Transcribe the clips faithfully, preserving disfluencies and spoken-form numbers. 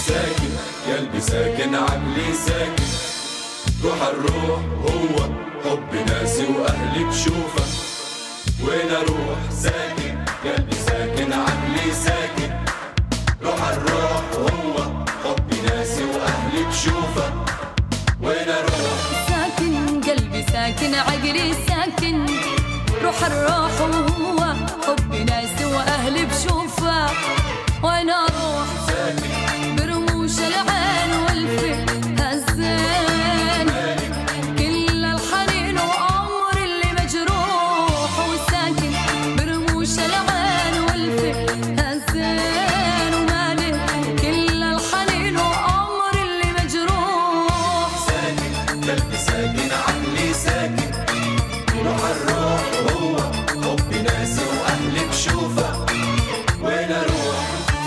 ساكن، قلبي ساكن عقلي ساكن. روح الروح هو حب ناسي واهلي بشوفه. وين اروح ساكن، قلبي ساكن عقلي ساكن. روح الروح هو حب ناسي واهلي بشوفه. وين اروح ساكن، قلبي ساكن عقلي ساكن. روح الروح وهو حب ناسي واهلي بشوفه. وين اروح ساكن، برموش العين والفي هالزين. كل الحنين وعمر اللي مجروح. وساكن برموش العين والفي هالزين. وماله كل الحنين وعمر اللي مجروح. ساكن، قلبي ساكن عقلي ساكن. روح الروح هو حب ناسي واهلي بشوفه. وين اروح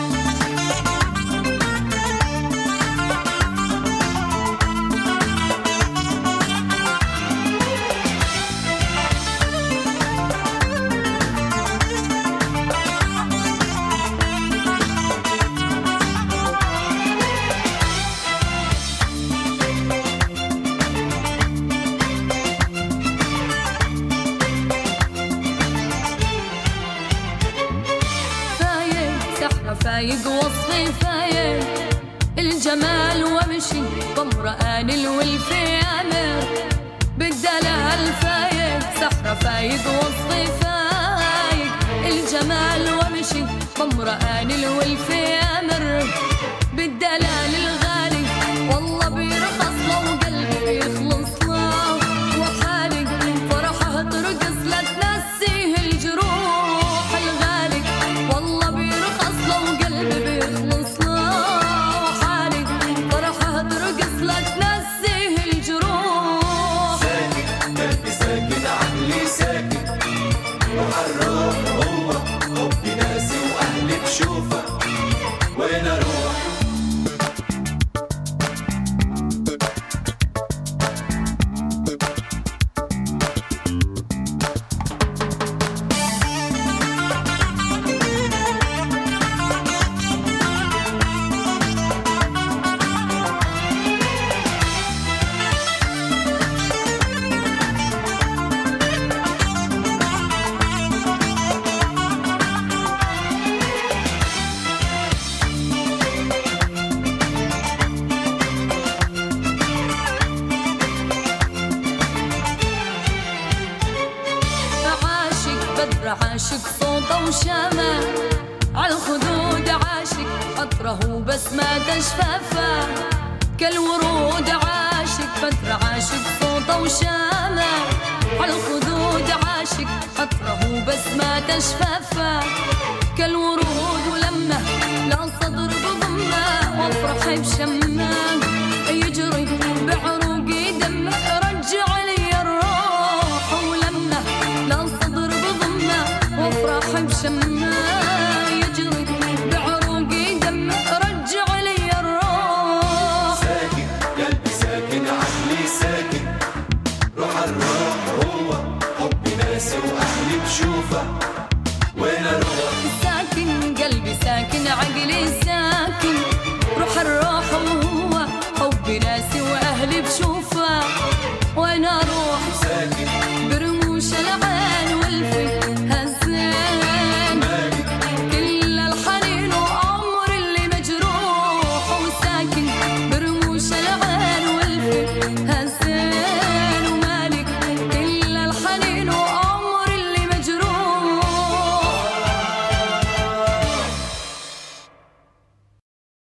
فايق وصفي فايق الجمال وامشي بمرآن الولفي امر بالدلال. فايق سحرة فايق وصفي فايق الجمال وامشي بمرآن الولفي امر بالدلال. الغالي والله بيرخص له وقلبي بيخلص له. وحالي فرحه ترقص لا تنسيه الجروح. الغالي والله بيرخص له وقلبي بيخلص له. وحالي فرحه ترقص لا تنسيه الجروح. ساكن، قلبي ساكن عقلي ساكن. روح الروح هو حب ناسي واهلي بشوفه. وين اروح عاشق صوته وشامه عالخدود. عاشق عطره بس ما تشفافه كالورود. عاشق فترة عاشق صوته وشامه عالخدود. عاشق عطره بس ما تشفافه كالورود. ولما لا صدر بضمه وافرح بشمه يجري بعروقي دمه رجع لي الروح. ولما لا صدر بضمه وافرح بشمه يجري بعروقي دمه رجع لي الروح. ساكن، قلبي ساكن عقلي ساكن. روح الروح هو حب ناسي واهلي بشوفه. وين اروح ساكن، قلبي ساكن عقلي ساكن. روح الروح وهو حب ناسي واهلي بشوفه. وين اروح ساكن، برموش العين والفي هالزين. كل الحنين وعمر اللي مجروح. وساكن برموش العين والفي هالزين.